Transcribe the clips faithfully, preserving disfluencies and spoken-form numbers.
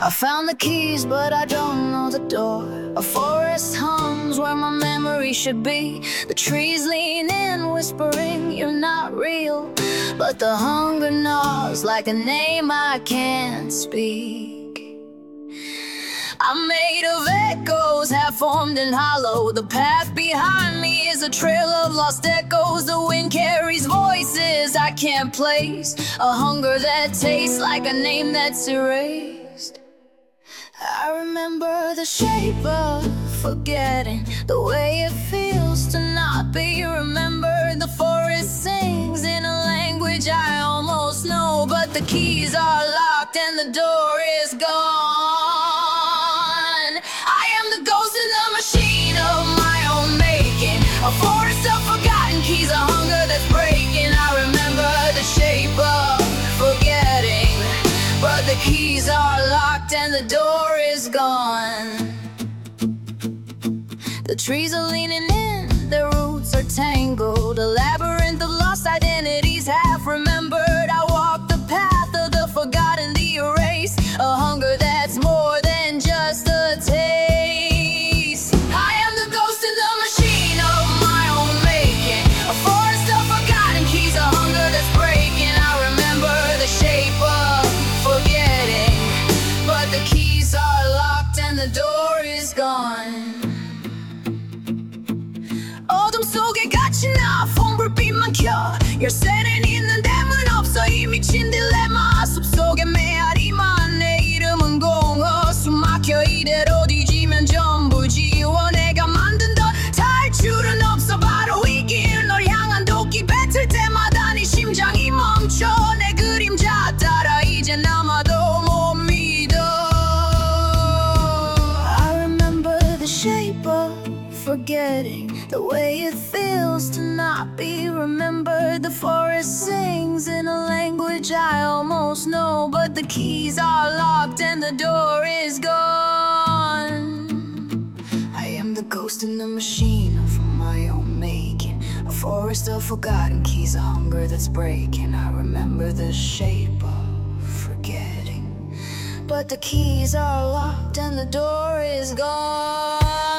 I found the keys, but I don't know the door. A forest hums where my memory should be. The trees lean in, whispering, you're not real. But the hunger gnaws like a name I can't speak. I'm made of echoes, half-formed and hollow. The path behind me is a trail of lost echoes. The wind carries voices I can't place. A hunger that tastes like a name that's erased. I remember the shape of forgetting, the way it feels to not be remembered. The forest sings in a language I almost know, but the keys are locked and the door is gone. I am the ghost in the machine of my own making, a forest of forgotten keys, a hunger that's breaking. I remember the shape of forgetting, but the keys are locked and the door is gone. The trees are leaning in, their roots are tangled, a labyrinth of lost identities half remembered. I walk the path of the forgotten, the erased, a hunger that's more than just a taste. I am the ghost in the machine of my own making, a forest of forgotten keys, a hunger that's breaking. I remember the shape of forgetting, but the keys are locked and the door is gone. 어둠 속에 갇힌 나 폰불빛만 켜. 열쇠는 있는 데문 없어 이 미친 딜레마. 숲속에 메아리만 내 이름은 공허. 숨막혀 이대로 뒤지면 전부 지워. 내가 만든 더 탈출은 없어 바로 이 길. 널 향한 도끼 뱉을 때마다 네 심장이 멈춰. 내 그림자 따라 이제 남아도 못 믿어. I remember the shape of forgetting, the way it feels to not be remembered. The forest sings in a language I almost know, but the keys are locked and the door is gone. I am the ghost in the machine of my own making, a forest of forgotten keys, a hunger that's breaking. I remember the shape of forgetting, but the keys are locked and the door is gone.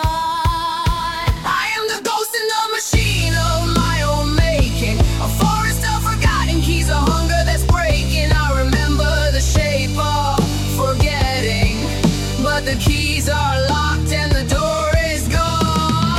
The keys are locked and the door is gone.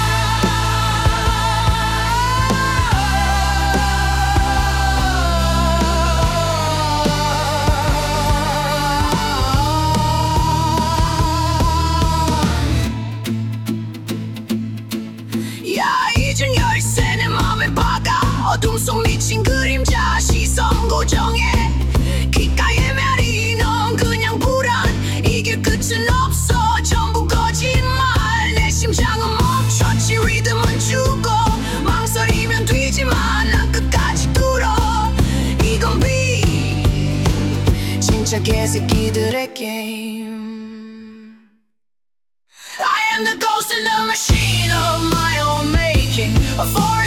야 이젠 열쇠 내 맘에 박아. 어둠 속 미친 그림자 시선 고정해. 귓가에 메아리 넌 그냥 불안. 이게 끝은 없어 전부 거짓말. 내 심장은 멈췄지 리듬은 죽어. 망설이면 뒤지만 난 끝까지 뚫어. 이건 비 진짜 개새끼들의 게임. I am the ghost in the machine of my own making, a forest